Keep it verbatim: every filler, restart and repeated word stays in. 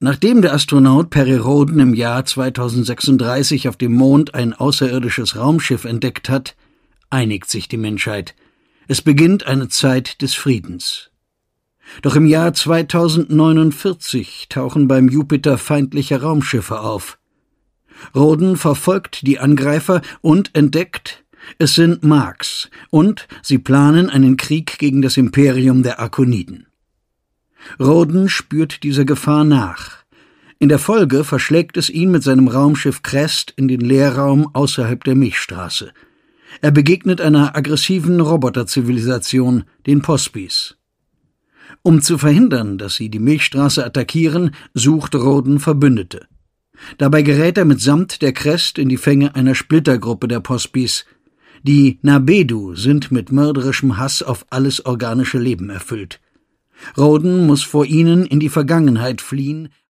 Nachdem der Astronaut Perry Rhodan im Jahr zweitausendsechsunddreißig auf dem Mond ein außerirdisches Raumschiff entdeckt hat, einigt sich die Menschheit. Es beginnt eine Zeit des Friedens. Doch im Jahr zweitausendneunundvierzig tauchen beim Jupiter feindliche Raumschiffe auf. Rhodan verfolgt die Angreifer und entdeckt, es sind Marks, und sie planen einen Krieg gegen das Imperium der Arkoniden. Rhodan spürt dieser Gefahr nach. In der Folge verschlägt es ihn mit seinem Raumschiff Crest in den Leerraum außerhalb der Milchstraße. Er begegnet einer aggressiven Roboterzivilisation, den Pospis. Um zu verhindern, dass sie die Milchstraße attackieren, sucht Rhodan Verbündete. Dabei gerät er mitsamt der Crest in die Fänge einer Splittergruppe der Pospis. Die Nabedu sind mit mörderischem Hass auf alles organische Leben erfüllt. Rhodan muss vor ihnen in die Vergangenheit fliehen,